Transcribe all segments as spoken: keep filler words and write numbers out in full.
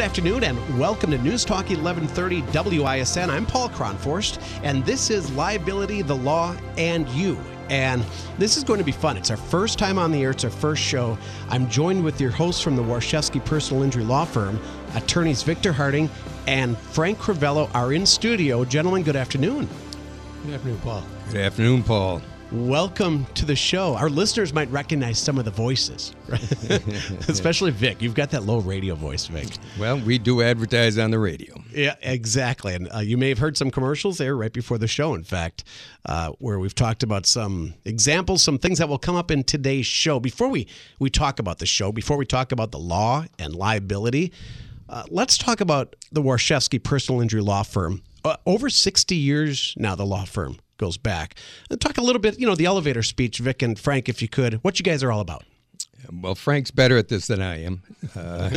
afternoon and welcome to News Talk eleven thirty W I S N. I'm Paul Kronforst, and this is Liability, the Law, and You. And this is going to be fun. It's our first time on the air. It's our first show. I'm joined with your hosts from the Warshevsky Personal Injury Law Firm. Attorneys Victor Harding and Frank Crivello are in studio. Gentlemen, good afternoon. Good afternoon, Paul. Good afternoon, Paul. Welcome to the show. Our listeners might recognize some of the voices, right? Especially Vic. You've got that low radio voice, Vic. Well, we do advertise on the radio. Yeah, exactly. And uh, you may have heard some commercials there right before the show, in fact, uh, where we've talked about some examples, some things that will come up in today's show. Before we, we talk about the show, before we talk about the law and liability, uh, let's talk about the Warshevsky Personal Injury Law Firm. Uh, over sixty years now, the law firm goes back. And talk a little bit, you know, the elevator speech, Vic and Frank, if you could, what you guys are all about. Well, Frank's better at this than I am. Uh,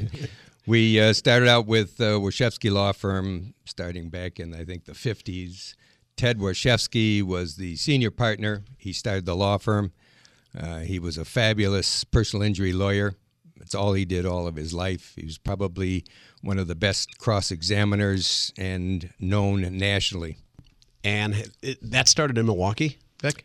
we uh, started out with uh, Warshevsky Law Firm starting back in, I think, the fifties. Ted Warshevsky was the senior partner. He started the law firm. Uh, he was a fabulous personal injury lawyer. That's all he did all of his life. He was probably one of the best cross-examiners and known nationally. And it, that started in Milwaukee, Vic?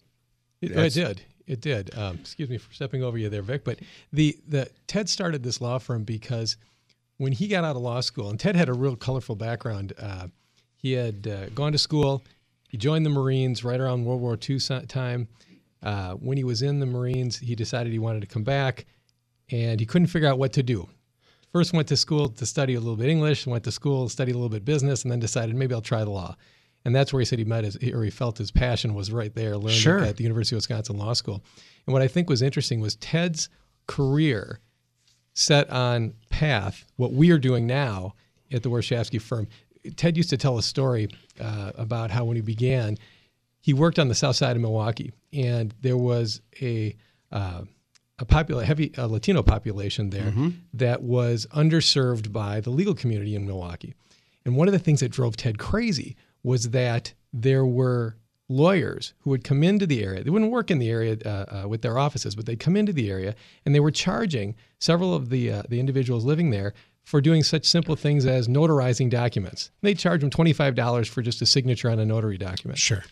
It, it did. It did. Um, excuse me for stepping over you there, Vic. But the, the Ted started this law firm because when he got out of law school, and Ted had a real colorful background. Uh, he had uh, gone to school. He joined the Marines right around World War Two time. Uh, when he was in the Marines, he decided he wanted to come back, and he couldn't figure out what to do. First went to school to study a little bit English, went to school, studied a little bit business, and then decided maybe I'll try the law. And that's where he said he met his, or he felt his passion was right there, learning sure. at the University of Wisconsin Law School. And what I think was interesting was Ted's career set on path, what we are doing now at the Warshevsky firm. Ted used to tell a story uh, about how when he began, he worked on the south side of Milwaukee, and there was a uh, a popula- heavy uh, Latino population there mm-hmm. that was underserved by the legal community in Milwaukee. And one of the things that drove Ted crazy was that there were lawyers who would come into the area. They wouldn't work in the area uh, uh, with their offices, but they'd come into the area, and they were charging several of the uh, the individuals living there for doing such simple things as notarizing documents. They'd charge them twenty-five dollars for just a signature on a notary document. Sure.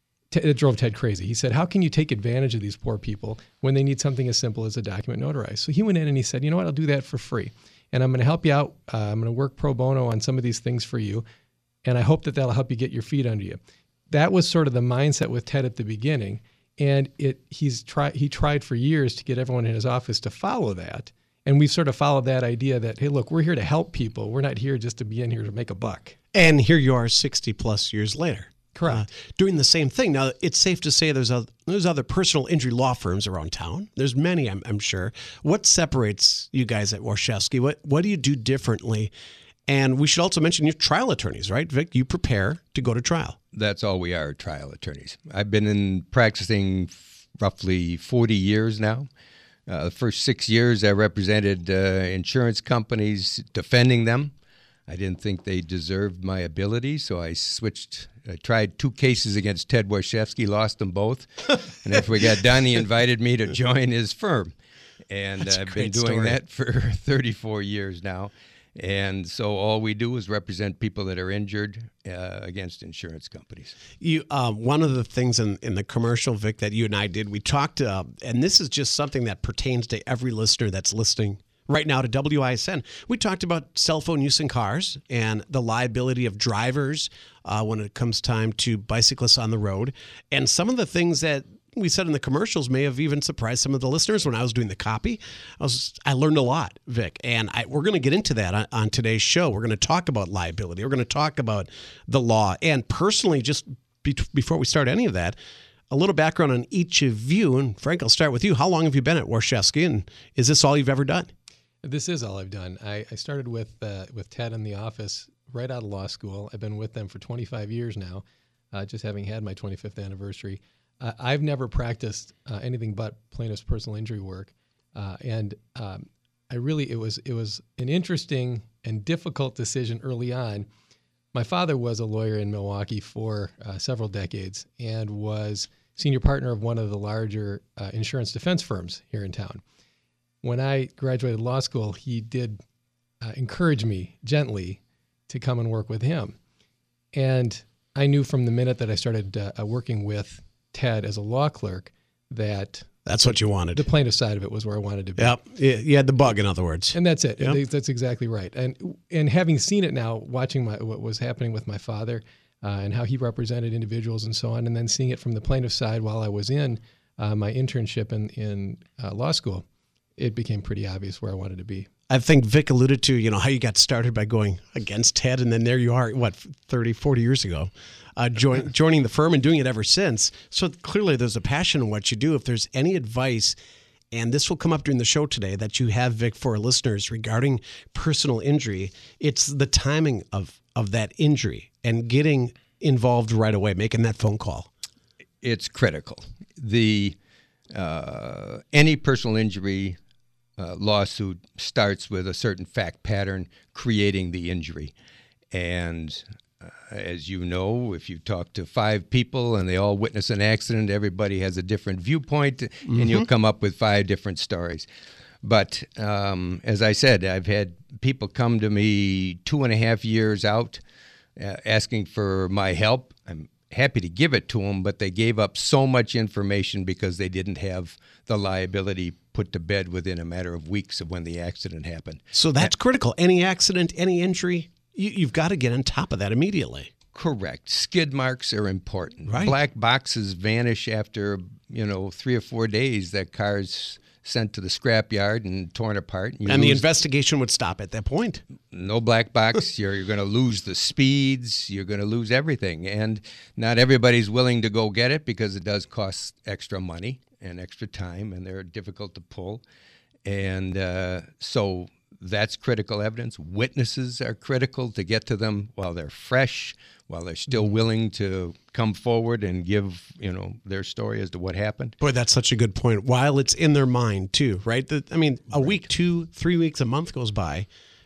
It drove Ted crazy. He said, how can you take advantage of these poor people when they need something as simple as a document notarized? So he went in and he said, you know what, I'll do that for free. And I'm going to help you out. Uh, I'm going to work pro bono on some of these things for you. And I hope that that'll help you get your feet under you. That was sort of the mindset with Ted at the beginning. And it he's tried he tried for years to get everyone in his office to follow that. And we've sort of followed that idea that, hey, look, we're here to help people. We're not here just to be in here to make a buck. And here you are sixty plus years later. Correct. Uh, doing the same thing. Now, it's safe to say there's, a, there's other personal injury law firms around town. There's many, I'm, I'm sure. What separates you guys at Warshevsky? What, what do you do differently? And we should also mention you're trial attorneys, right, Vic? You prepare to go to trial. That's all we are, trial attorneys. I've been in practicing f- roughly forty years now. Uh, the first six years I represented uh, insurance companies, defending them. I didn't think they deserved my ability, so I switched. I tried two cases against Ted Warshevsky, lost them both. And after we got done, he invited me to join his firm. And That's a I've been great doing story. that for thirty-four years now. And so all we do is represent people that are injured uh, against insurance companies. You, uh, one of the things in, in the commercial, Vic, that you and I did, we talked, uh, and this is just something that pertains to every listener that's listening right now to W I S N. We talked about cell phone use in cars and the liability of drivers uh, when it comes time to bicyclists on the road. And some of the things that we said in the commercials may have even surprised some of the listeners when I was doing the copy. I was I learned a lot, Vic, and I, we're going to get into that on, on today's show. We're going to talk about liability. We're going to talk about the law. And personally, just be, before we start any of that, a little background on each of you. And Frank, I'll start with you. How long have you been at Warshevsky, and is this all you've ever done? This is all I've done. I, I started with uh, with Ted in the office right out of law school. I've been with them for twenty-five years now, uh, just having had my twenty-fifth anniversary. Uh, I've never practiced uh, anything but plaintiff's personal injury work, uh, and um, I really it was it was an interesting and difficult decision early on. My father was a lawyer in Milwaukee for uh, several decades and was senior partner of one of the larger uh, insurance defense firms here in town. When I graduated law school, he did uh, encouraged me gently to come and work with him. And I knew from the minute that I started uh, working with Ted as a law clerk that that's what you wanted. The plaintiff side of it was where I wanted to be. Yep. You had the bug, in other words. And that's it. Yep. That's exactly right. And and having seen it now, watching my what was happening with my father uh, and how he represented individuals and so on, and then seeing it from the plaintiff side while I was in uh, my internship in, in uh, law school, it became pretty obvious where I wanted to be. I think Vic alluded to, you know, how you got started by going against Ted, and then there you are, what, thirty, forty years ago, uh, join, joining the firm and doing it ever since. So clearly there's a passion in what you do. If there's any advice, and this will come up during the show today, that you have, Vic, for our listeners regarding personal injury, it's the timing of, of that injury and getting involved right away, making that phone call. It's critical. The uh, any personal injury Uh, lawsuit starts with a certain fact pattern creating the injury. And uh, as you know, if you talk to five people and they all witness an accident, everybody has a different viewpoint, mm-hmm. and you'll come up with five different stories. But um, as I said, I've had people come to me two and a half years out uh, asking for my help. I'm happy to give it to them, but they gave up so much information because they didn't have the liability put to bed within a matter of weeks of when the accident happened. So that's critical. Any accident, any injury, you, you've got to get on top of that immediately. Correct. Skid marks are important. Right. Black boxes vanish after, you know, three or four days. That car's sent to the scrapyard and torn apart. And, and the investigation would stop at that point. No black box. You're, you're going to lose the speeds. You're going to lose everything. And not everybody's willing to go get it because it does cost extra money and extra time, and they're difficult to pull. And uh, so that's critical evidence. Witnesses are critical to get to them while they're fresh, while they're still willing to come forward and give, you know, their story as to what happened. Boy, that's such a good point. While it's in their mind, too, right? The, I mean, a right. week, two, three weeks, a month goes by,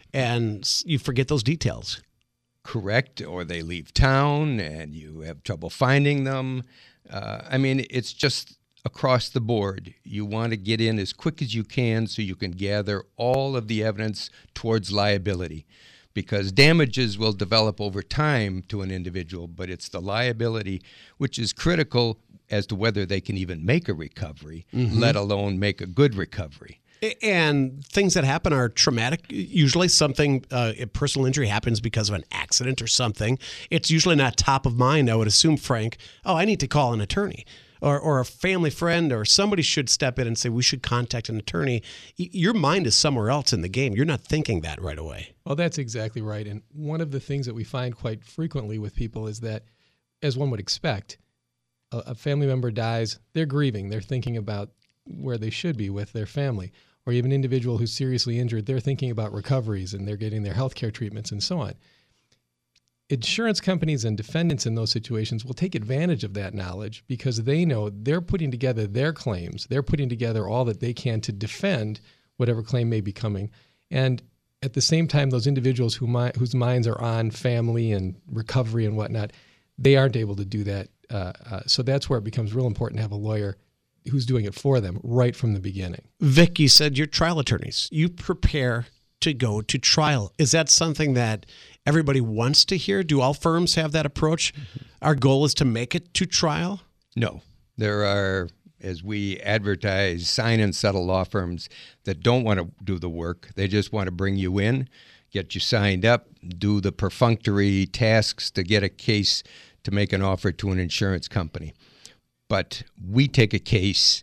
and you forget those details. Correct. Or they leave town, and you have trouble finding them. Uh, I mean, it's just across the board. You want to get in as quick as you can so you can gather all of the evidence towards liability, because damages will develop over time to an individual, but it's the liability which is critical as to whether they can even make a recovery, mm-hmm. let alone make a good recovery. And things that happen are traumatic. Usually something, uh, a personal injury happens because of an accident or something. It's usually not top of mind, I would assume, Frank. Oh, I need to call an attorney. Or, or a family friend or somebody should step in and say, we should contact an attorney. Y- your mind is somewhere else in the game. You're not thinking that right away. Well, that's exactly right. And one of the things that we find quite frequently with people is that, as one would expect, a, a family member dies, they're grieving, they're thinking about where they should be with their family. Or even an individual who's seriously injured, they're thinking about recoveries and they're getting their health care treatments and so on. Insurance companies and defendants in those situations will take advantage of that knowledge because they know they're putting together their claims. They're putting together all that they can to defend whatever claim may be coming. And at the same time, those individuals who mi- whose minds are on family and recovery and whatnot, they aren't able to do that. Uh, uh, so that's where it becomes real important to have a lawyer who's doing it for them right from the beginning. Vic, you said you're trial attorneys. You prepare to go to trial. Is that something that everybody wants to hear? Do all firms have that approach? Mm-hmm. Our goal is to make it to trial? No. There are, as we advertise, sign and settle law firms that don't want to do the work. They just want to bring you in, get you signed up, do the perfunctory tasks to get a case to make an offer to an insurance company. But we take a case.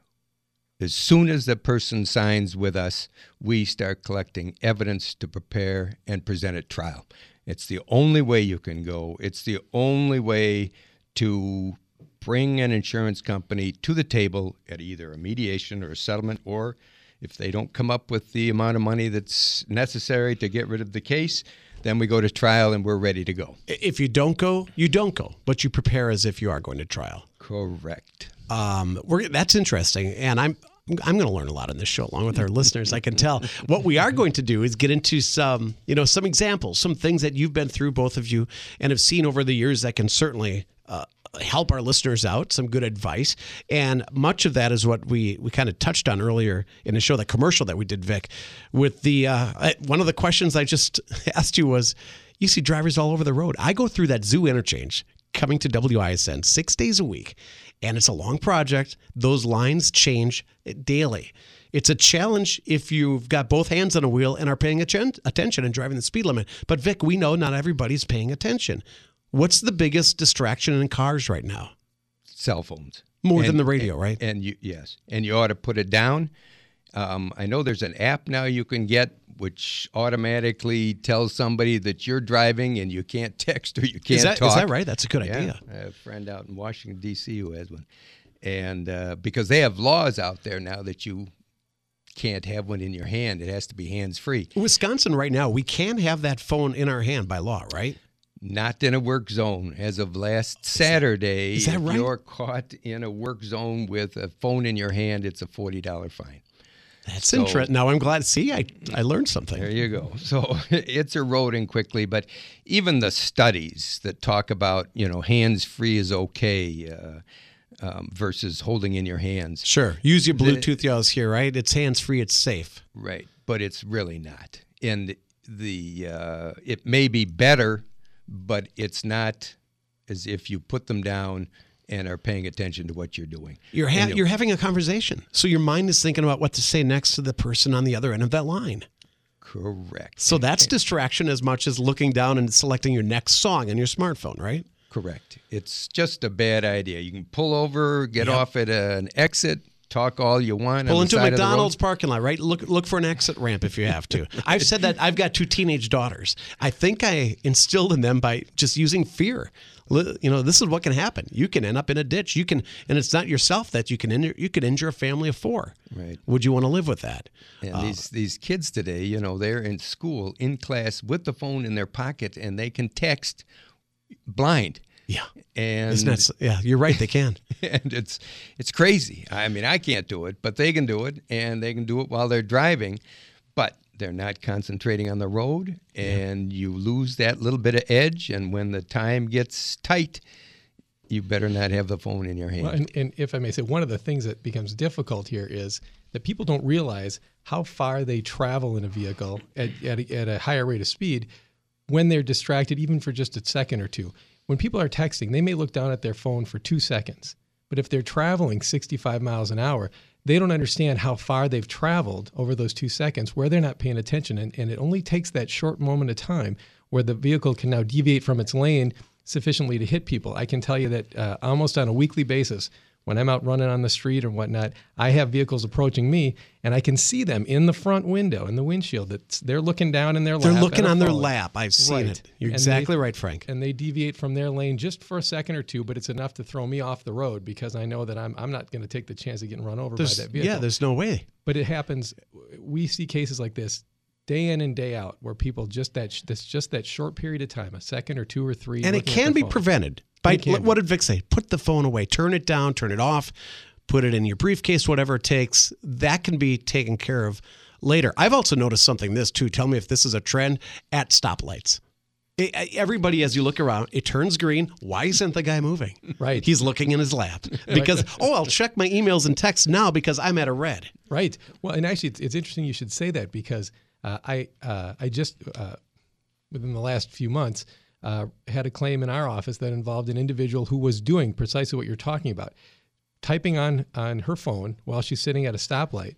As soon as the person signs with us, we start collecting evidence to prepare and present at trial. It's the only way you can go. It's the only way to bring an insurance company to the table at either a mediation or a settlement, or if they don't come up with the amount of money that's necessary to get rid of the case, then we go to trial and we're ready to go. If you don't go, you don't go, but you prepare as if you are going to trial. Correct. Um, we're, that's interesting, and I'm I'm going to learn a lot on this show, along with our listeners. I can tell. What we are going to do is get into some, you know, some examples, some things that you've been through, both of you, and have seen over the years that can certainly uh, help our listeners out, some good advice. And much of that is what we, we kind of touched on earlier in the show, the commercial that we did, Vic. With the uh, one of the questions I just asked you was, you see drivers all over the road. I go through that Zoo interchange coming to W I S N six days a week, and it's a long project. Those lines change daily. It's a challenge if you've got both hands on a wheel and are paying attention and driving the speed limit. But Vic, we know not everybody's paying attention. What's the biggest distraction in cars right now? Cell phones. More and, than the radio, and, right? And you, yes, and you ought to put it down. Um, I know there's an app now you can get which automatically tells somebody that you're driving and you can't text or you can't is that, talk. Is that right? That's a good yeah, idea. I have a friend out in Washington, D C who has one. And uh, because they have laws out there now that you can't have one in your hand. It has to be hands-free. Wisconsin right now, we can have that phone in our hand by law, right? Not in a work zone. As of last Saturday, is that if right? you're caught in a work zone with a phone in your hand, it's a forty dollars fine. That's so, interesting. Now I'm glad. See, I, I learned something. There you go. So it's eroding quickly, but even the studies that talk about, you know, hands-free is okay uh, um, versus holding in your hands. Sure. Use your Bluetooth, the, you always hear, right? It's hands-free, it's safe. Right, but it's really not. And the uh, it may be better, but it's not as if you put them down and are paying attention to what you're doing. You're ha- you, you're having a conversation. So your mind is thinking about what to say next to the person on the other end of that line. Correct. So that's distraction as much as looking down and selecting your next song on your smartphone, right? Correct. It's just a bad idea. You can pull over, get Yep. off at an exit, talk all you want. Pull on into the a side McDonald's of the road. parking lot, right? Look look for an exit ramp if you have to. I've said that. I've got two teenage daughters. I think I instilled in them by just using fear. Li- You know, this is what can happen. You can end up in a ditch. You can, and it's not yourself that you can injure. You could injure a family of four. Right. Would you want to live with that? And Uh, these these kids today, you know, they're in school, in class, with the phone in their pocket, and they can text blind. yeah. And Isn't that, s- yeah, you're right. They can. and it's it's crazy. I mean, I can't do it, but they can do it, and they can do it while they're driving, but they're not concentrating on the road, and yeah. you lose that little bit of edge, and when the time gets tight, you better not have the phone in your hand. Well, and, and if I may say, one of the things that becomes difficult here is that people don't realize how far they travel in a vehicle at, at, a, at a higher rate of speed when they're distracted, even for just a second or two. When people are texting, they may look down at their phone for two seconds. But if they're traveling sixty-five miles an hour, they don't understand how far they've traveled over those two seconds where they're not paying attention. And, and it only takes that short moment of time where the vehicle can now deviate from its lane sufficiently to hit people. I can tell you that uh, almost on a weekly basis, when I'm out running on the street or whatnot, I have vehicles approaching me, and I can see them in the front window, in the windshield. That's, they're looking down in their lap. They're looking and on their following. lap. I've seen Right. it. You're And exactly they- right, Frank. And they deviate from their lane just for a second or two, but it's enough to throw me off the road because I know that I'm I'm not going to take the chance of getting run over There's- by that vehicle. yeah, there's no way. But it happens. We see cases like this day in and day out where people just that sh- this just that short period of time, a second or two or three, And it looking at can their be phone. prevented. By, It can what be. did Vic say? Put the phone away. Turn it down. Turn it off. Put it in your briefcase, whatever it takes. That can be taken care of later. I've also noticed something this too. Tell me if this is a trend at stoplights. It, everybody, as you look around, it turns green. Why isn't the guy moving? Right. He's looking in his lap because, oh, I'll check my emails and texts now because I'm at a red. Right. Well, and actually, it's, it's interesting you should say that because uh, I uh, I just uh, within the last few months uh, had a claim in our office that involved an individual who was doing precisely what you're talking about, typing on on her phone while she's sitting at a stoplight.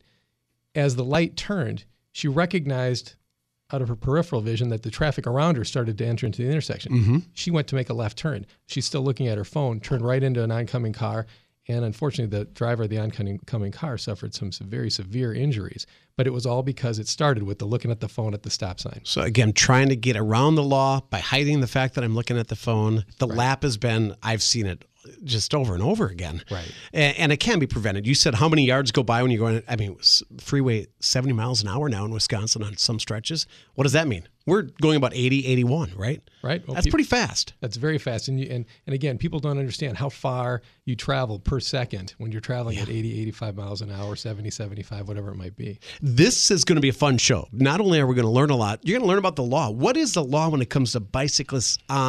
As the light turned, she recognized out of her peripheral vision that the traffic around her started to enter into the intersection. Mm-hmm. She went to make a left turn. She's still looking at her phone, turned right into an oncoming car, and unfortunately, the driver of the oncoming car suffered some very severe injuries. But it was all because it started with the looking at the phone at the stop sign. So again, trying to get around the law by hiding the fact that I'm looking at the phone. The Right. lap has been, I've seen it just over and over again. Right. And, and it can be prevented. You said how many yards go by when you're going, I mean, it was freeway seventy miles an hour now in Wisconsin on some stretches. What does that mean? We're going about eighty, eighty-one, right? Right. Well, That's peop- pretty fast. That's very fast. And, you, and and again, people don't understand how far you travel per second when you're traveling at eighty, eighty-five miles an hour, seventy, seventy-five, whatever it might be. This is going to be a fun show. Not only are we going to learn a lot, you're going to learn about the law. What is the law when it comes to bicyclists on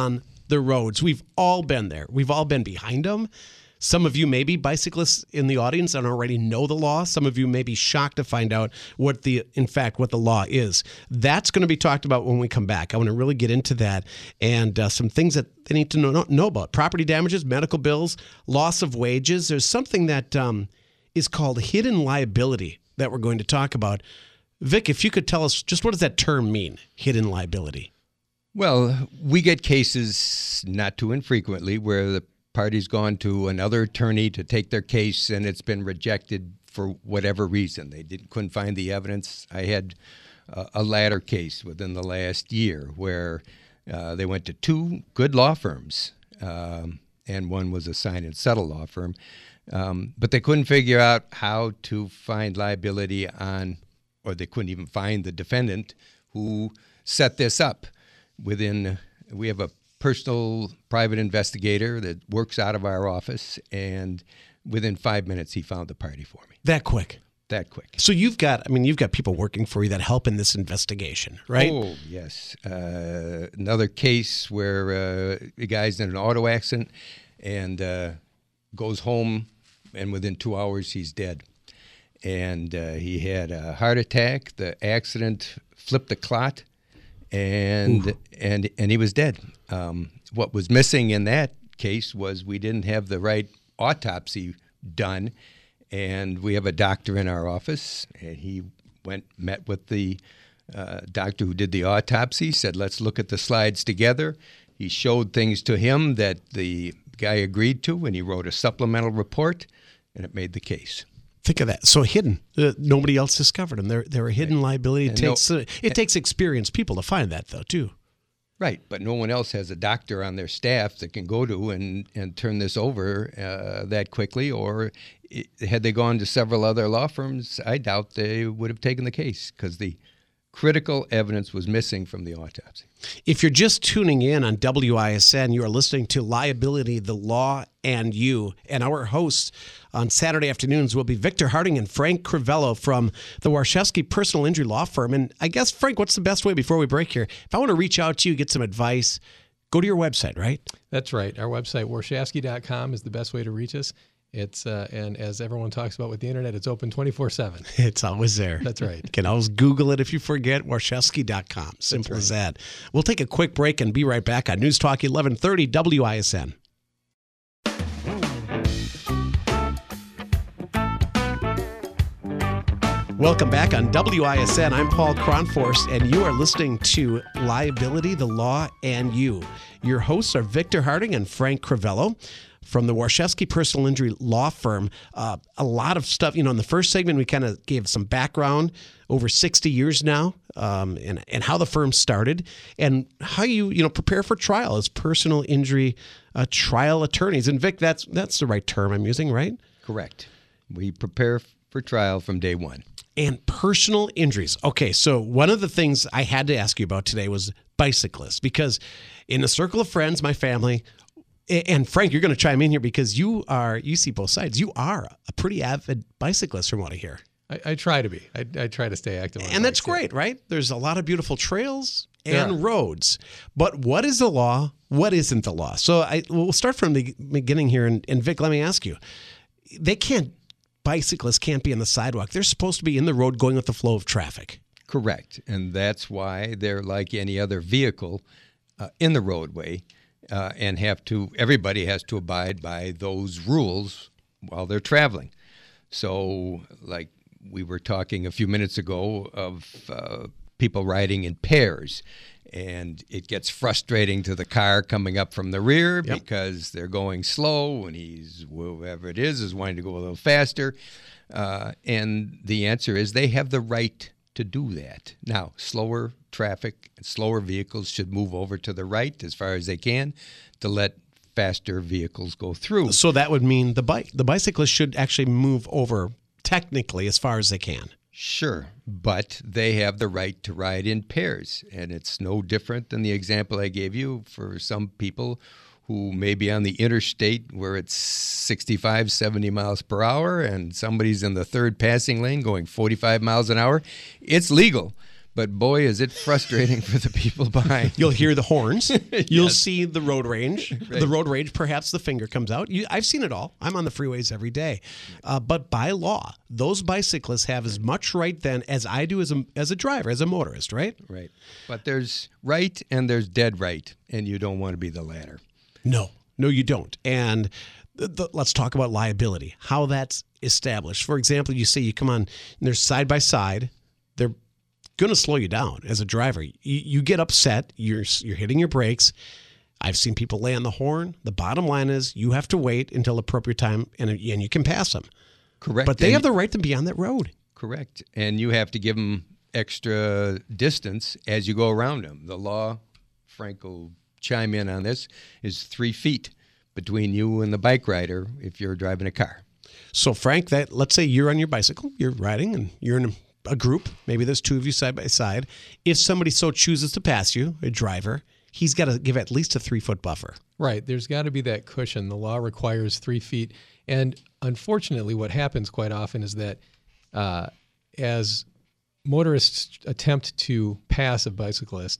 the roads. We've all been there. We've all been behind them. Some of you may be bicyclists in the audience and already know the law. Some of you may be shocked to find out what the, in fact, what the law is. That's going to be talked about when we come back. I want to really get into that and uh, some things that they need to know, know about. Property damages, medical bills, loss of wages. There's something that um, is called hidden liability that we're going to talk about. Vic, if you could tell us, just what does that term mean, hidden liability? Well, we get cases not too infrequently where the party's gone to another attorney to take their case and it's been rejected for whatever reason. They didn't couldn't find the evidence. I had uh, a ladder case within the last year where uh, they went to two good law firms, um, and one was a sign and settle law firm, um, but they couldn't figure out how to find liability on, or they couldn't even find the defendant who set this up. Within, we have a personal private investigator that works out of our office, and within five minutes he found the party for me. That quick. That quick. So you've got, I mean, you've got people working for you that help in this investigation, right? Oh, yes. Uh, another case where uh, the guy's in an auto accident and uh, goes home, and within two hours he's dead. And uh, he had a heart attack. The accident flipped the clot, and Ooh. and and he was dead. Um, what was missing in that case was we didn't have the right autopsy done, and we have a doctor in our office, and he went, met with the uh, doctor who did the autopsy, said, let's look at the slides together. He showed things to him that the guy agreed to, and he wrote a supplemental report, and it made the case. Think of that. So hidden. Uh, nobody else discovered them. They're, they're a hidden right. liability. It and takes, no, uh, it takes experienced people to find that, though, too. Right, but no one else has a doctor on their staff that can go to and, and turn this over uh, that quickly, or it, had they gone to several other law firms, I doubt they would have taken the case because the critical evidence was missing from the autopsy. If you're just tuning in on W I S N, you are listening to Liability, the Law, and You. And our hosts on Saturday afternoons will be Victor Harding and Frank Crivello from the Warshevsky Personal Injury Law Firm. And I guess, Frank, what's the best way before we break here? If I want to reach out to you, get some advice, go to your website, right? That's right. Our website, warshawski dot com, is the best way to reach us. It's uh, and as everyone talks about with the internet, it's open twenty-four seven. It's always there. That's right. You can always Google it if you forget, warshawski dot com. Simple right. as that. We'll take a quick break and be right back on News Talk eleven thirty W I S N. Welcome back on W I S N. I'm Paul Kronforce, and you are listening to Liability, the Law, and You. Your hosts are Victor Harding and Frank Crivello from the Warshevsky Personal Injury Law Firm. Uh, a lot of stuff, you know, in the first segment, we kind of gave some background over sixty years now, um, and, and how the firm started and how you, you know, prepare for trial as personal injury uh, trial attorneys. And Vic, that's, that's the right term I'm using, right? Correct. We prepare for trial from day one. And personal injuries. Okay, so one of the things I had to ask you about today was bicyclists, because in a circle of friends, my family, and Frank, you're going to chime in here because you are, you see both sides. You are a pretty avid bicyclist from what I hear. I, I try to be. I, I try to stay active. On and that's great, yeah. right? There's a lot of beautiful trails and yeah. roads. But what is the law? What isn't the law? So I, we'll start from the beginning here. And, and Vic, let me ask you. They can't, bicyclists can't be on the sidewalk. They're supposed to be in the road going with the flow of traffic. Correct. And that's why they're like any other vehicle uh, in the roadway. Uh, and have to, everybody has to abide by those rules while they're traveling. So, like we were talking a few minutes ago of uh, people riding in pairs, and it gets frustrating to the car coming up from the rear yep. because they're going slow, and he's, whoever it is, is wanting to go a little faster. Uh, and the answer is they have the right to do that. Now, slower traffic, slower vehicles should move over to the right as far as they can to let faster vehicles go through. So that would mean the bike, the bicyclists should actually move over technically as far as they can. Sure, but they have the right to ride in pairs, and it's no different than the example I gave you for some people who may be on the interstate where it's sixty-five, seventy miles per hour, and somebody's in the third passing lane going forty-five miles an hour. It's legal, but boy, is it frustrating for the people behind. You'll hear the horns. You'll Yes. see the road rage. Right. The road rage, perhaps the finger comes out. You, I've seen it all. I'm on the freeways every day. Uh, but by law, those bicyclists have as much right then as I do as a, as a driver, as a motorist, right? Right. But there's right and there's dead right, and you don't want to be the latter. No, no, you don't. And the, the, let's talk about liability, how that's established. For example, you say you come on, and they're side by side. They're going to slow you down as a driver. You, you get upset. You're you're hitting your brakes. I've seen people lay on the horn. The bottom line is you have to wait until appropriate time, and and you can pass them. Correct. But they And- have the right to be on that road. Correct. And you have to give them extra distance as you go around them. The law, Frank will chime in on this, is three feet between you and the bike rider if you're driving a car. So, Frank, that let's say you're on your bicycle, you're riding, and you're in a, a group. Maybe there's two of you side by side. If somebody so chooses to pass you, a driver, he's got to give at least a three-foot buffer. Right. There's got to be that cushion. The law requires three feet. And unfortunately, what happens quite often is that uh, as motorists attempt to pass a bicyclist,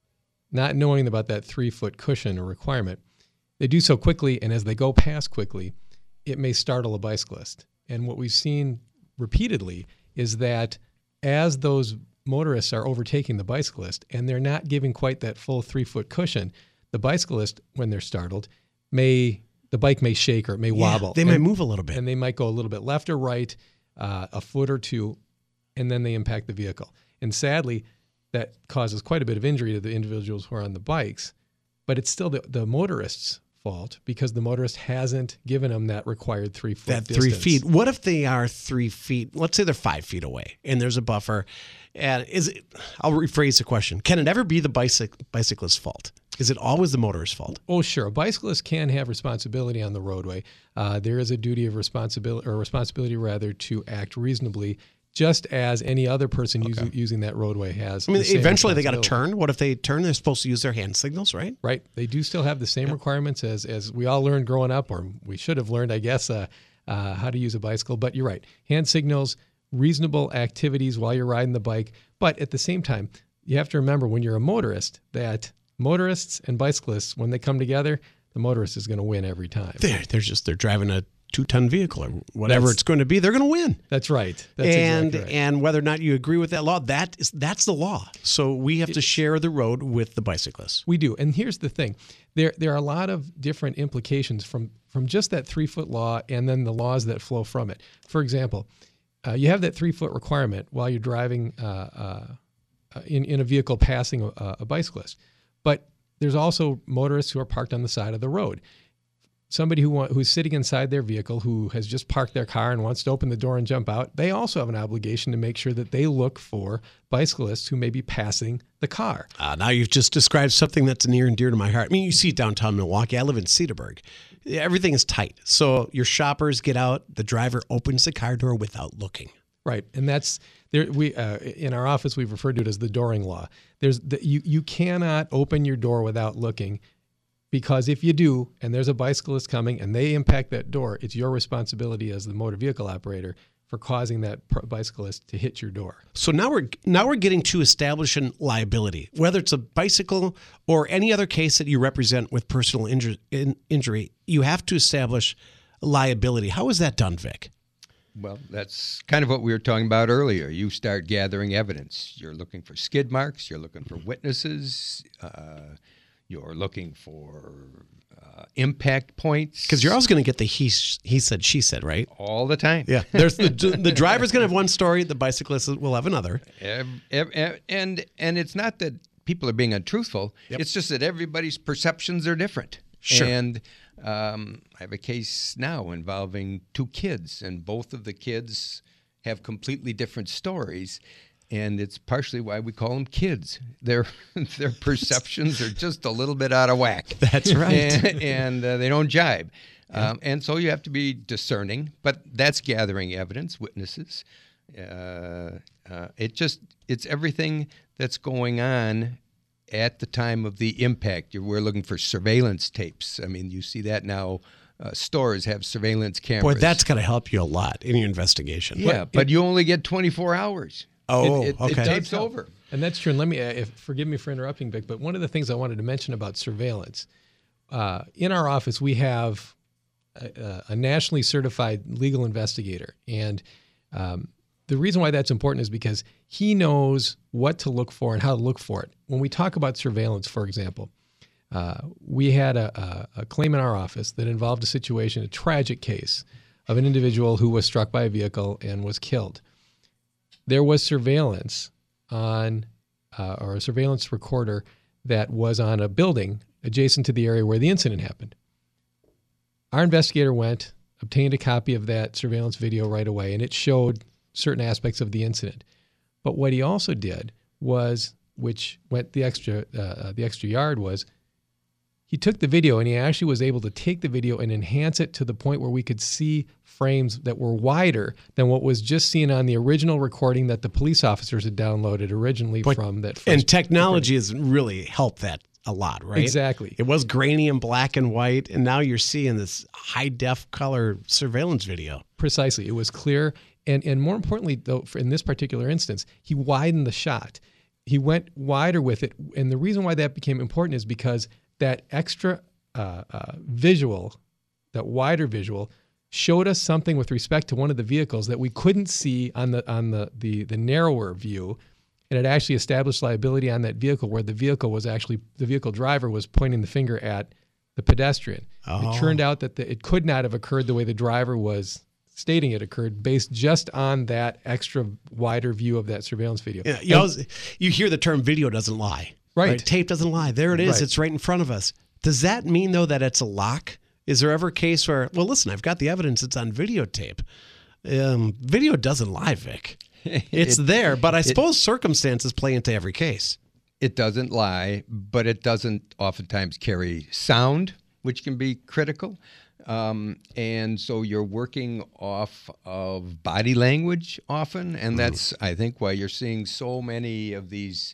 not knowing about that three-foot cushion or requirement, they do so quickly, and as they go past quickly, it may startle a bicyclist. And what we've seen repeatedly is that as those motorists are overtaking the bicyclist and they're not giving quite that full three-foot cushion, the bicyclist, when they're startled, may the bike may shake or it may wobble. They might and, move a little bit. and they might go a little bit left or right, uh, a foot or two, and then they impact the vehicle. And sadly, that causes quite a bit of injury to the individuals who are on the bikes, but it's still the, the motorist's fault because the motorist hasn't given them that required three foot that distance. three feet. What if they are three feet? Let's say they're five feet away, and there's a buffer. And is it? I'll rephrase the question: can it ever be the bicyc- bicyclist's fault? Is it always the motorist's fault? Oh, sure. A bicyclist can have responsibility on the roadway. Uh, there is a duty of responsibility, or responsibility rather, to act reasonably, just as any other person Okay. using, using that roadway has. I mean, the same eventually they got to responsibility. turn. What if they turn? They're supposed to use their hand signals, right? Right. They do still have the same requirements as as we all learned growing up, or we should have learned, I guess, uh, uh, how to use a bicycle. But you're right. Hand signals, reasonable activities while you're riding the bike. But at the same time, you have to remember when you're a motorist that motorists and bicyclists, when they come together, the motorist is going to win every time. They're, they're just they're driving a two-ton vehicle or whatever That's- it's going to be. They're going to win. That's right. That's and exactly right. and whether or not you agree with that law, that is that's the law. So we have to share the road with the bicyclists. We do. And here's the thing. There there are a lot of different implications from, from just that three-foot law and then the laws that flow from it. For example, uh, you have that three-foot requirement while you're driving uh, uh, in, in a vehicle passing a, a bicyclist. But there's also motorists who are parked on the side of the road. Somebody who want, who's sitting inside their vehicle who has just parked their car and wants to open the door and jump out, they also have an obligation to make sure that they look for bicyclists who may be passing the car. Uh, now you've just described something that's near and dear to my heart. I mean, you see downtown Milwaukee. I live in Cedarburg. Everything is tight. So your shoppers get out. The driver opens the car door without looking. Right, and that's there. We uh, in our office we've referred to it as the dooring law. There's the, you you cannot open your door without looking, because if you do, and there's a bicyclist coming and they impact that door, it's your responsibility as the motor vehicle operator for causing that pr- bicyclist to hit your door. So now we're now we're getting to establishing liability, whether it's a bicycle or any other case that you represent with personal inju- in, injury. You have to establish liability. How is that done, Vic? Well, that's kind of what we were talking about earlier. You start gathering evidence. You're looking for skid marks. You're looking for witnesses. Uh, you're looking for uh, impact points. Because you're always going to get the he he said she said, right? all the time. Yeah. There's the the driver's going to have one story. The bicyclist will have another. Ev- ev- ev- and and it's not that people are being untruthful. Yep. It's just that everybody's perceptions are different. Sure. And um, I have a case now involving two kids, and both of the kids have completely different stories. And it's partially why we call them kids. Their their perceptions are just a little bit out of whack. That's right. and and uh, they don't jibe. Um, and so you have to be discerning, but that's gathering evidence, witnesses. Uh, uh, it just it's everything that's going on at the time of the impact. You're, we're looking for surveillance tapes. I mean, you see that now. Uh, stores have surveillance cameras. Boy, that's going to help you a lot in your investigation. yeah, but, you only get twenty-four hours. Oh, it, it, okay. it tapes over. And that's true. And let me, uh, if, forgive me for interrupting, Vic, but one of the things I wanted to mention about surveillance, uh, in our office, we have a, a nationally certified legal investigator. And um, the reason why that's important is because he knows what to look for and how to look for it. When we talk about surveillance, for example, uh, we had a, a, a claim in our office that involved a situation, a tragic case of an individual who was struck by a vehicle and was killed. There was surveillance on, uh, or a surveillance recorder that was on a building adjacent to the area where the incident happened. Our investigator went, obtained a copy of that surveillance video right away, and it showed certain aspects of the incident. But what he also did was, which went the extra, uh, the extra yard, was he took the video and he actually was able to take the video and enhance it to the point where we could see frames that were wider than what was just seen on the original recording that the police officers had downloaded originally but, from that first And technology recording. has really helped that a lot, right? Exactly. It was grainy and black and white, and now you're seeing this high-def color surveillance video. Precisely. It was clear. And, and more importantly, though, for in this particular instance, he widened the shot. He went wider with it. And the reason why that became important is because that extra uh, uh, visual, that wider visual, showed us something with respect to one of the vehicles that we couldn't see on the on the the, the narrower view, and it actually established liability on that vehicle where the vehicle was actually the vehicle driver was pointing the finger at the pedestrian. Oh. It turned out that the, it could not have occurred the way the driver was stating it occurred, based just on that extra wider view of that surveillance video. Yeah, you, always, you hear the term "video doesn't lie." Right. right. Tape doesn't lie. There it is. Right. It's right in front of us. Does that mean, though, that it's a lock? Is there ever a case where, well, listen, I've got the evidence. It's on videotape. Um, video doesn't lie, Vic. It's It- there, but I it- suppose circumstances play into every case. It doesn't lie, but it doesn't oftentimes carry sound, which can be critical. Um, and so you're working off of body language often, and that's, I think, why you're seeing so many of these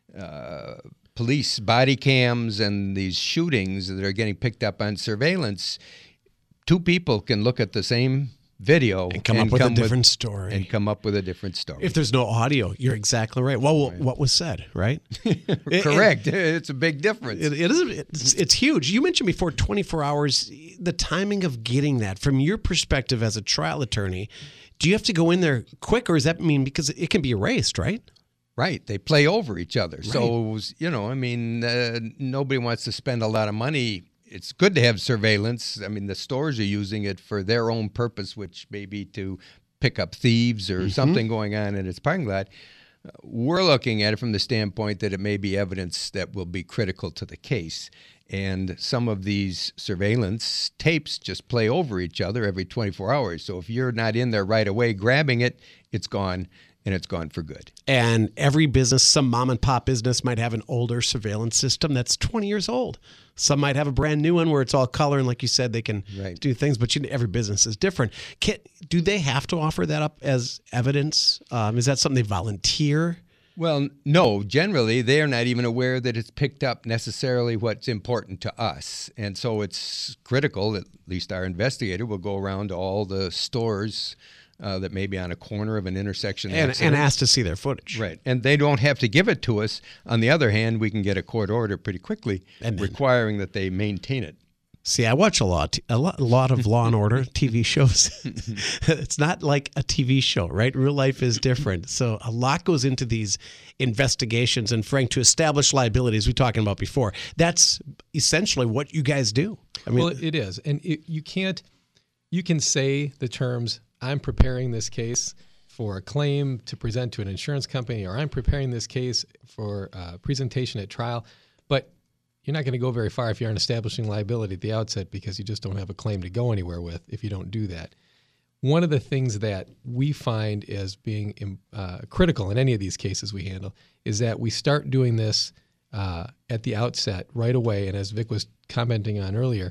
uh, police body cams and these shootings that are getting picked up on surveillance. Two people can look at the same video And come up with a different story. and come up with a different story. If there's no audio, you're exactly right. Well, what was said, right? It- Correct. it's a big difference. It, it is. It's, it's huge. You mentioned before twenty-four hours. The timing of getting that, from your perspective as a trial attorney, do you have to go in there quick, or does that mean because it can be erased, right? Right. They play over each other. So, you know, I mean, uh, nobody wants to spend a lot of money. It's good to have surveillance. I mean, the stores are using it for their own purpose, which may be to pick up thieves or mm-hmm. something going on in its parking lot. Uh, we're looking at it from the standpoint that it may be evidence that will be critical to the case. And some of these surveillance tapes just play over each other every twenty-four hours. So if you're not in there right away grabbing it, it's gone. And it's gone for good. And every business, some mom and pop business might have an older surveillance system that's twenty years old. Some might have a brand new one where it's all color, and like you said, they can right. do things. But you, every business is different. Can, do they have to offer that up as evidence? Um, is that something they volunteer? Well, no. Generally, they're not even aware that it's picked up necessarily what's important to us. And so it's critical that at least our investigator will go around to all the stores Uh, that may be on a corner of an intersection. And, and ask to see their footage. Right. And they don't have to give it to us. On the other hand, we can get a court order pretty quickly and then, requiring that they maintain it. See, I watch a lot, a lot, a lot of Law and Order T V shows. It's not like a T V show, right? Real life is different. So a lot goes into these investigations. And Frank, to establish liability, as we were talking about before, that's essentially what you guys do. I mean, well, it is. And it, you can't, you can say the terms, I'm preparing this case for a claim to present to an insurance company, or I'm preparing this case for uh, presentation at trial, but you're not going to go very far if you aren't establishing liability at the outset, because you just don't have a claim to go anywhere with if you don't do that. One of the things that we find as being uh, critical in any of these cases we handle is that we start doing this uh, at the outset right away, and as Vic was commenting on earlier,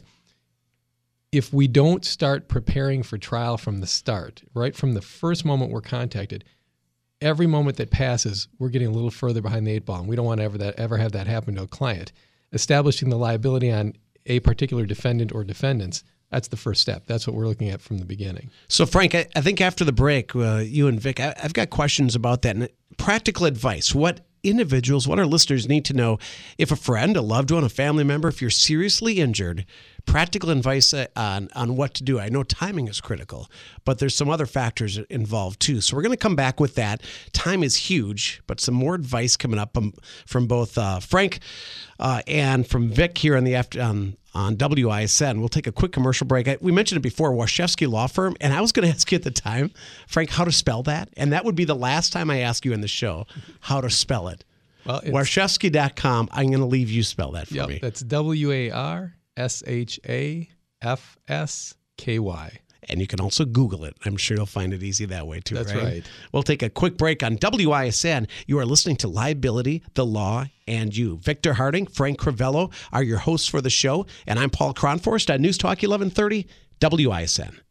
if we don't start preparing for trial from the start, right from the first moment we're contacted, every moment that passes, we're getting a little further behind the eight ball, and we don't want to ever that ever have that happen to a client. Establishing the liability on a particular defendant or defendants, that's the first step. That's what we're looking at from the beginning. So, Frank, I, I think after the break, uh, you and Vic, I, I've got questions about that. And practical advice, what individuals, what our listeners need to know if a friend, a loved one, a family member, if you're seriously injured, practical advice on, on what to do. I know timing is critical, but there's some other factors involved too. So we're going to come back with that. Time is huge, but some more advice coming up from, from both uh, Frank uh, and from Vic here on the after on, on W I S N. We'll take a quick commercial break. I, we mentioned it before, Washevsky Law Firm, and I was going to ask you at the time, Frank, how to spell that, and that would be the last time I ask you in the show how to spell it. Well, Warshevsky dot com. I'm going to leave you spell that for yep, me. That's W A R S H A F S K Y. And you can also Google it. I'm sure you'll find it easy that way too, That's right? right. We'll take a quick break on W I S N. You are listening to Liability, the Law, and You. Victor Harding, Frank Crivello are your hosts for the show, and I'm Paul Cronforst at News Talk eleven thirty W I S N.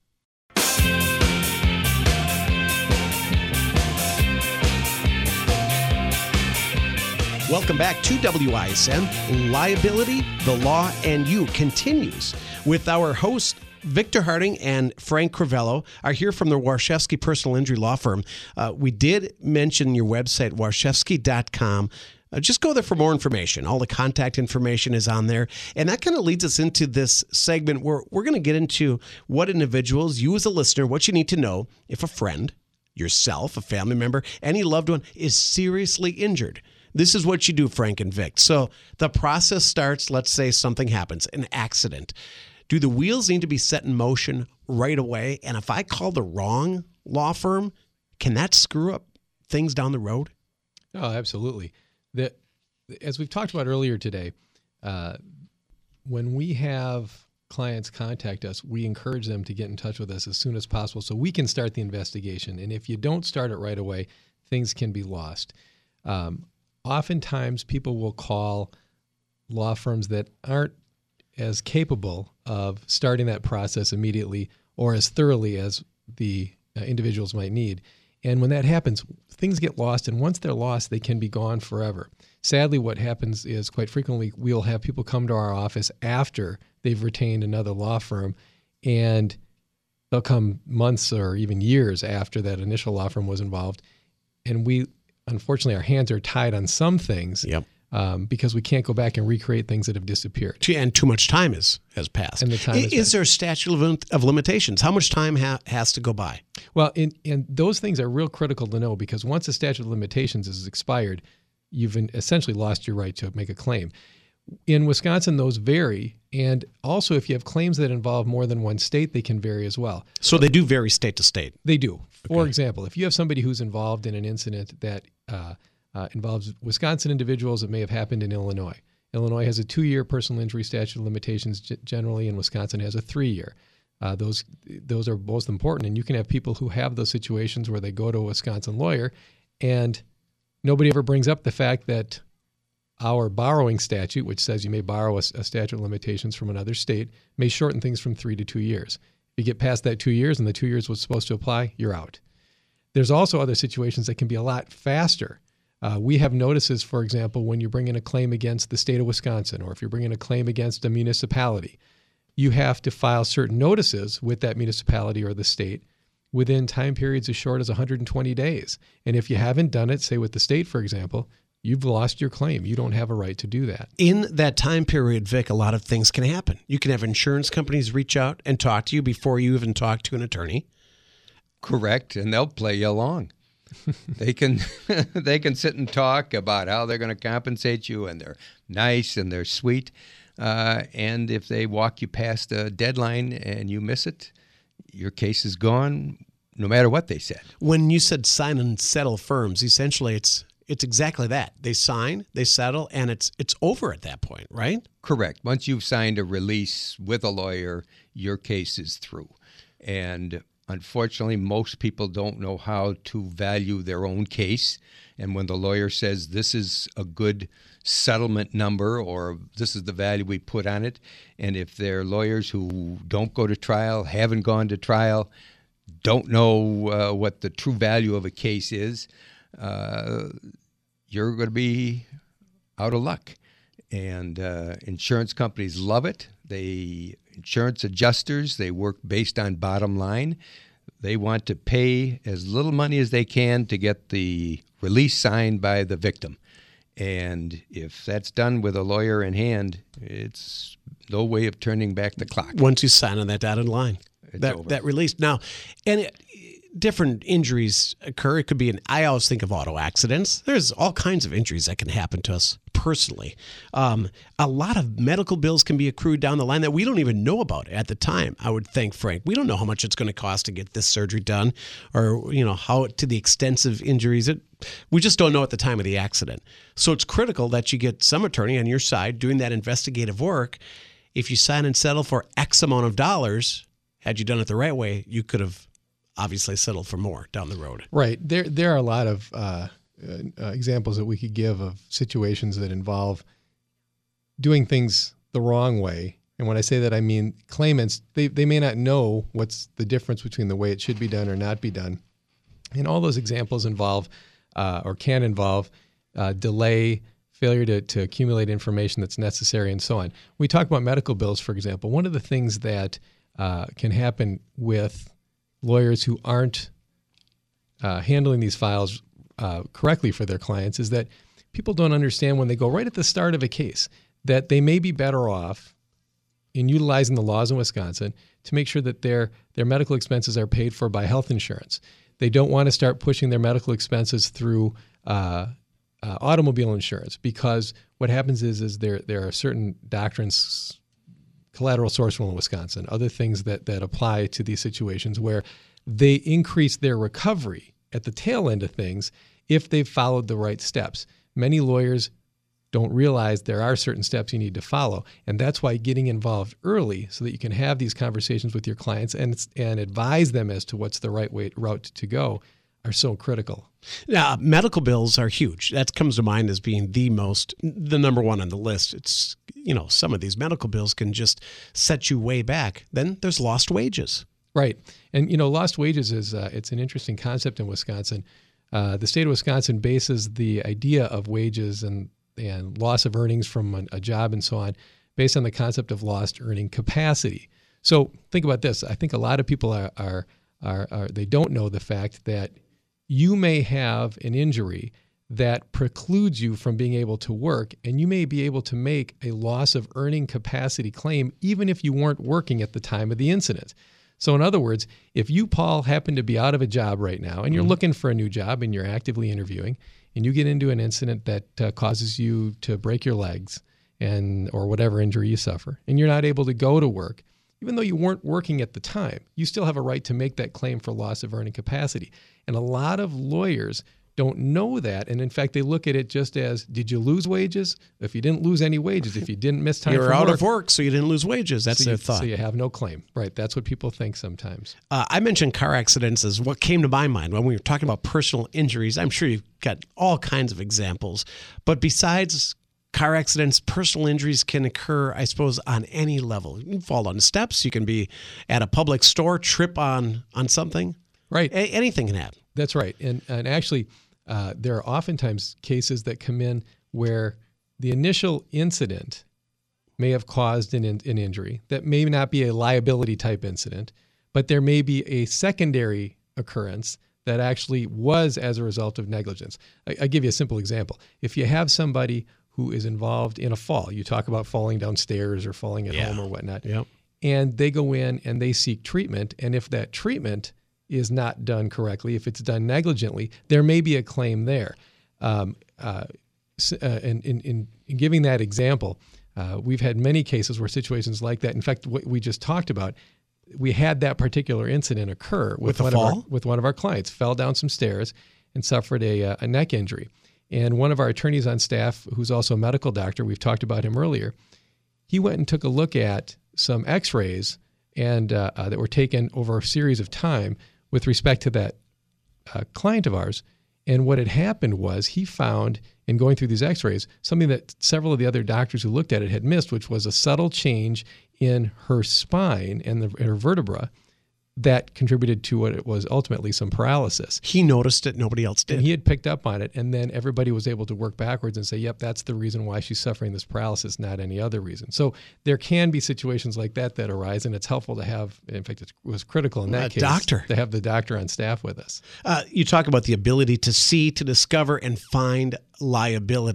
Welcome back to W I S N. Liability, the Law, and You continues with our host, Victor Harding and Frank Crivello are here from the Warshevsky Personal Injury Law Firm. Uh, we did mention your website, warshevsky dot com. Uh, just go there for more information. All the contact information is on there. And that kind of leads us into this segment where we're going to get into what individuals, you as a listener, what you need to know if a friend, yourself, a family member, any loved one is seriously injured. This is what you do, Frank and Vic. So the process starts, let's say something happens, an accident. Do the wheels need to be set in motion right away? And if I call the wrong law firm, can that screw up things down the road? Oh, absolutely. The, as we've talked about earlier today, uh, when we have clients contact us, we encourage them to get in touch with us as soon as possible so we can start the investigation. And if you don't start it right away, things can be lost. Um, Oftentimes, people will call law firms that aren't as capable of starting that process immediately or as thoroughly as the uh, individuals might need. And when that happens, things get lost, and once they're lost, they can be gone forever. Sadly, what happens is quite frequently we'll have people come to our office after they've retained another law firm, and they'll come months or even years after that initial law firm was involved, and we unfortunately, our hands are tied on some things yep. um, because we can't go back and recreate things that have disappeared. And too much time has, has passed. And the time is, has is passed. there a statute of, of limitations? How much time ha- has to go by? Well, in, and those things are real critical to know because once the statute of limitations is expired, you've essentially lost your right to make a claim. In Wisconsin, those vary. And also, if you have claims that involve more than one state, they can vary as well. So they do vary state to state? They do. For okay. example, if you have somebody who's involved in an incident that uh, uh, involves Wisconsin individuals, it may have happened in Illinois. Illinois has a two-year personal injury statute of limitations g- generally, and Wisconsin has a three-year. Uh, those those are both important, and you can have people who have those situations where they go to a Wisconsin lawyer, and nobody ever brings up the fact that our borrowing statute, which says you may borrow a, a statute of limitations from another state, may shorten things from three to two years. If you get past that two years and the two years was supposed to apply, you're out. There's also other situations that can be a lot faster. Uh, we have notices, for example, when you bring in a claim against the state of Wisconsin, or if you're bringing a claim against a municipality, you have to file certain notices with that municipality or the state within time periods as short as one hundred twenty days. And if you haven't done it, say with the state, for example, you've lost your claim. You don't have a right to do that. In that time period, Vic, a lot of things can happen. You can have insurance companies reach out and talk to you before you even talk to an attorney. Correct, and they'll play you along. they can they can sit and talk about how they're going to compensate you, and they're nice and they're sweet. Uh, and if they walk you past a deadline and you miss it, your case is gone, no matter what they said. When you said sign and settle firms, essentially it's it's exactly that. They sign, they settle, and it's it's over at that point, right? Correct. Once you've signed a release with a lawyer, your case is through. And unfortunately, most people don't know how to value their own case. And when the lawyer says this is a good settlement number or this is the value we put on it, and if they're lawyers who don't go to trial, haven't gone to trial, don't know uh, what the true value of a case is, uh, you're going to be out of luck. And uh, insurance companies love it. They insurance adjusters, they work based on bottom line. They want to pay as little money as they can to get the release signed by the victim. And if that's done with a lawyer in hand, it's no way of turning back the clock. Once you sign on that dotted line, It's that over. that release. Now, and it, different injuries occur. It could be an. I always think of auto accidents. There's all kinds of injuries that can happen to us personally. Um, a lot of medical bills can be accrued down the line that we don't even know about at the time. I would think, Frank, we don't know how much it's going to cost to get this surgery done, or you know how to the extensive injuries. It we just don't know at the time of the accident. So it's critical that you get some attorney on your side doing that investigative work. If you sign and settle for X amount of dollars, had you done it the right way, you could have obviously settled for more down the road. Right. There there are a lot of uh, uh, examples that we could give of situations that involve doing things the wrong way. And when I say that, I mean claimants, they, they may not know what's the difference between the way it should be done or not be done. And all those examples involve uh, or can involve uh, delay, failure to, to accumulate information that's necessary, and so on. We talk about medical bills, for example. One of the things that uh, can happen with lawyers who aren't uh, handling these files uh, correctly for their clients is that people don't understand when they go right at the start of a case that they may be better off in utilizing the laws in Wisconsin to make sure that their their medical expenses are paid for by health insurance. They don't want to start pushing their medical expenses through uh, uh, automobile insurance, because what happens is is there there are certain doctrines, collateral source rule in Wisconsin, other things that, that apply to these situations where they increase their recovery at the tail end of things if they've followed the right steps. Many lawyers don't realize there are certain steps you need to follow, and that's why getting involved early so that you can have these conversations with your clients and and advise them as to what's the right way route to go are so critical. Now, medical bills are huge. That comes to mind as being the most, the number one on the list. It's, you know, some of these medical bills can just set you way back. Then there's lost wages. Right. And, you know, lost wages is, uh, it's an interesting concept in Wisconsin. Uh, the state of Wisconsin bases the idea of wages and, and loss of earnings from a, a job and so on based on the concept of lost earning capacity. So think about this. I think a lot of people are, are, are, are they don't know the fact that you may have an injury that precludes you from being able to work, and you may be able to make a loss of earning capacity claim even if you weren't working at the time of the incident. So in other words, if you, Paul, happen to be out of a job right now and you're mm-hmm. looking for a new job and you're actively interviewing, and you get into an incident that uh, causes you to break your legs and or whatever injury you suffer, and you're not able to go to work, even though you weren't working at the time, you still have a right to make that claim for loss of earning capacity. And a lot of lawyers don't know that. And in fact, they look at it just as, did you lose wages? If you didn't lose any wages, if you didn't miss time You're from out work, of work, so you didn't lose wages. That's so their you, thought. So you have no claim. Right. That's what people think sometimes. Uh, I mentioned car accidents as what came to my mind when we were talking about personal injuries. I'm sure you've got all kinds of examples. But besides car accidents, personal injuries can occur, I suppose, on any level. You can fall on steps. You can be at a public store, trip on on something. Right. A- anything can happen. That's right. And and actually, uh, there are oftentimes cases that come in where the initial incident may have caused an, in, an injury that may not be a liability type incident, but there may be a secondary occurrence that actually was as a result of negligence. I, I give you a simple example. If you have somebody who is involved in a fall, you talk about falling downstairs or falling at Yeah. home or whatnot, Yep. and they go in and they seek treatment, and if that treatment is not done correctly, if it's done negligently, there may be a claim there. Um, uh, uh, in, in, in giving that example, uh, we've had many cases where situations like that, in fact, what we just talked about, we had that particular incident occur with, With a one, fall? Of our, with one of our clients, fell down some stairs and suffered a, uh, a neck injury. And one of our attorneys on staff, who's also a medical doctor, we've talked about him earlier, he went and took a look at some x-rays and uh, uh, that were taken over a series of time with respect to that uh, client of ours. And what had happened was he found, in going through these x-rays, something that several of the other doctors who looked at it had missed, which was a subtle change in her spine and the, her vertebra that contributed to what it was ultimately some paralysis. He noticed it. Nobody else did. And he had picked up on it, and then everybody was able to work backwards and say, yep, that's the reason why she's suffering this paralysis, not any other reason. So there can be situations like that that arise, and it's helpful to have, in fact, it was critical in that A case, doctor. to have the doctor on staff with us. Uh, you talk about the ability to see, to discover, and find liability.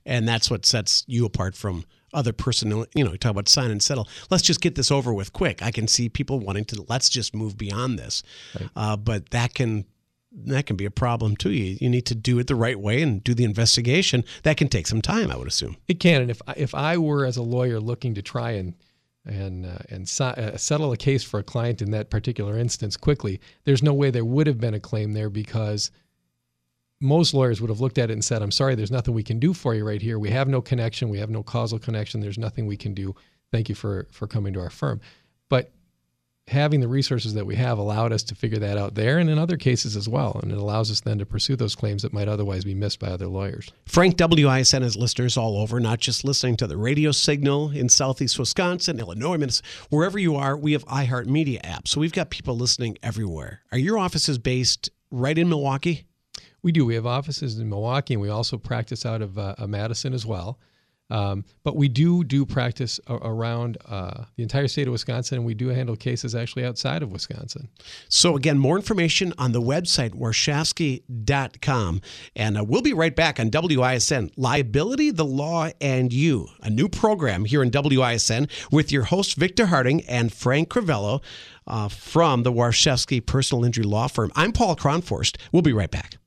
And that's what sets you apart from other personnel. You know, you talk about sign and settle. Let's just get this over with quick. I can see people wanting to, let's just move beyond this. Right. Uh, but that can that can be a problem too. You, you need to do it the right way and do the investigation. That can take some time, I would assume. It can. And if, if I were, as a lawyer, looking to try and and uh, and so, uh, settle a case for a client in that particular instance quickly, there's no way there would have been a claim there, because most lawyers would have looked at it and said, I'm sorry, there's nothing we can do for you right here. We have no connection. We have no causal connection. There's nothing we can do. Thank you for, for coming to our firm. But having the resources that we have allowed us to figure that out there and in other cases as well. And it allows us then to pursue those claims that might otherwise be missed by other lawyers. Frank, W I S N has listeners all over, not just listening to the radio signal in Southeast Wisconsin, Illinois, Minnesota, wherever you are. We have iHeartMedia apps. So we've got people listening everywhere. Are your offices based right in Milwaukee? We do. We have offices in Milwaukee, and we also practice out of uh, Madison as well. Um, but we do do practice a- around uh, the entire state of Wisconsin, and we do handle cases actually outside of Wisconsin. So again, more information on the website, warshawski dot com. And uh, we'll be right back on W I S N, Liability, the Law, and You, a new program here in W I S N with your hosts, Victor Harding and Frank Crivello uh, from the Warshawski Personal Injury Law Firm. I'm Paul Kronforst. We'll be right back.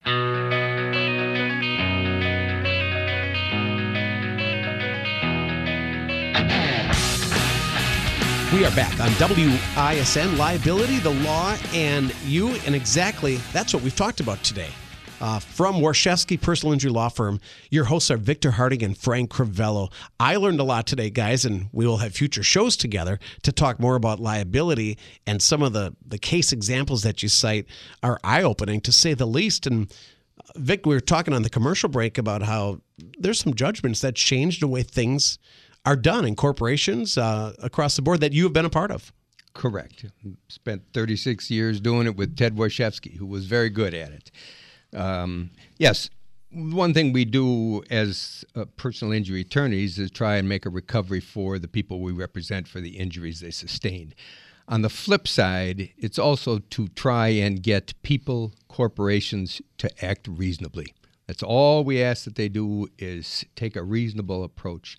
We are back on W I S N, Liability, the Law, and You. And exactly, that's what we've talked about today. Uh, from Warshawski Personal Injury Law Firm, your hosts are Victor Harding and Frank Crivello. I learned a lot today, guys, and we will have future shows together to talk more about liability. And some of the, the case examples that you cite are eye-opening, to say the least. And Vic, we were talking on the commercial break about how there's some judgments that change the way things are done in corporations uh, across the board that you have been a part of. Correct. Spent thirty-six years doing it with Ted Warshawski, who was very good at it. Um, yes, one thing we do as uh, personal injury attorneys is try and make a recovery for the people we represent for the injuries they sustained. On the flip side, it's also to try and get people, corporations, to act reasonably. That's all we ask that they do, is take a reasonable approach.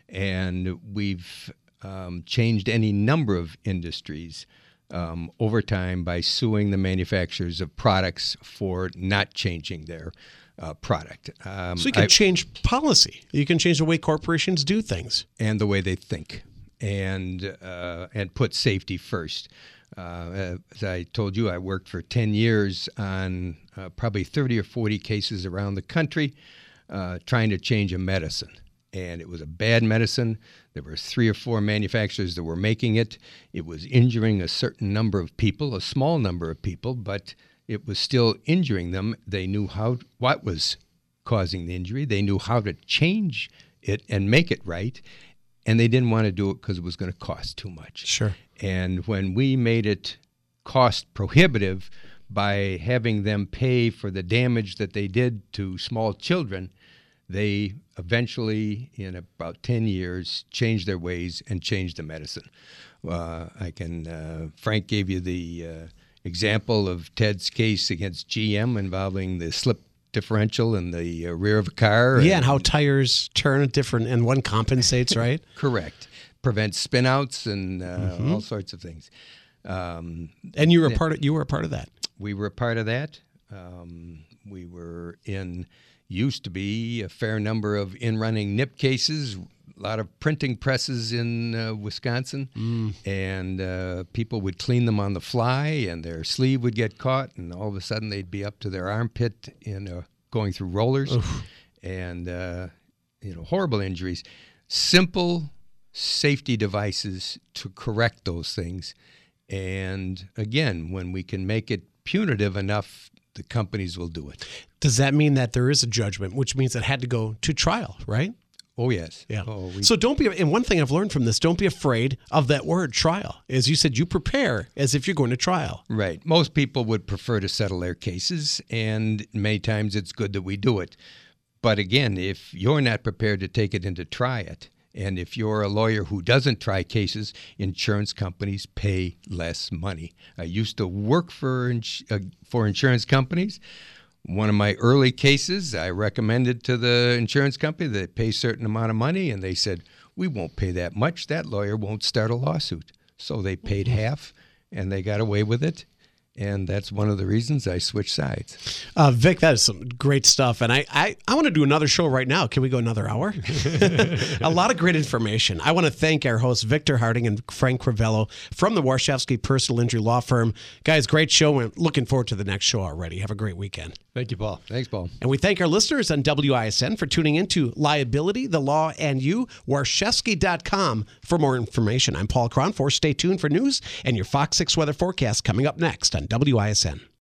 And we've um, changed any number of industries um, over time by suing the manufacturers of products for not changing their uh, product. Um, so you can I, change policy. You can change the way corporations do things. And the way they think, and uh, and put safety first. Uh, as I told you, I worked for ten years on uh, probably thirty or forty cases around the country uh, trying to change a medicine. And it was a bad medicine. There were three or four manufacturers that were making it. It was injuring a certain number of people, a small number of people, but it was still injuring them. They knew how what was causing the injury. They knew how to change it and make it right. And they didn't want to do it because it was going to cost too much. Sure. And when we made it cost prohibitive by having them pay for the damage that they did to small children, they eventually, in about ten years, changed their ways and changed the medicine. Uh, I can, uh, Frank gave you the uh, example of Ted's case against G M involving the slip differential in the uh, rear of a car. Yeah, and, and how tires turn different, and one compensates, right? Correct. Prevents spinouts and uh, mm-hmm. all sorts of things. Um, and you were a part of, you were a part of that. We were a part of that. Um, we were in... Used to be a fair number of in-running nip cases, a lot of printing presses in uh, Wisconsin, mm. and uh, people would clean them on the fly, and their sleeve would get caught, and all of a sudden they'd be up to their armpit in uh, going through rollers, Oof. and uh, you know, horrible injuries. Simple safety devices to correct those things, and again, when we can make it punitive enough, the companies will do it. Does that mean that there is a judgment, which means it had to go to trial, right? Oh, yes. Yeah. Oh, we... So don't be, and one thing I've learned from this, don't be afraid of that word trial. As you said, you prepare as if you're going to trial. Right. Most people would prefer to settle their cases, and many times it's good that we do it. But again, if you're not prepared to take it and to try it, and if you're a lawyer who doesn't try cases, insurance companies pay less money. I used to work for ins- uh, for insurance companies. one of my early cases, I recommended to the insurance company that they pay a certain amount of money, and they said, we won't pay that much. That lawyer won't start a lawsuit. So they paid half, and they got away with it. And that's one of the reasons I switched sides. Uh, Vic, that is some great stuff. And I, I, I want to do another show right now. Can we go another hour? A lot of great information. I want to thank our hosts, Victor Harding and Frank Crivello from the Warshawski Personal Injury Law Firm. Guys, great show. We're looking forward to the next show already. Have a great weekend. Thank you, Paul. Thanks, Paul. And we thank our listeners on W I S N for tuning into Liability, the Law, and You. Warshawski dot com for more information. I'm Paul Cronforth. Stay tuned for news and your Fox six weather forecast coming up next on W I S N.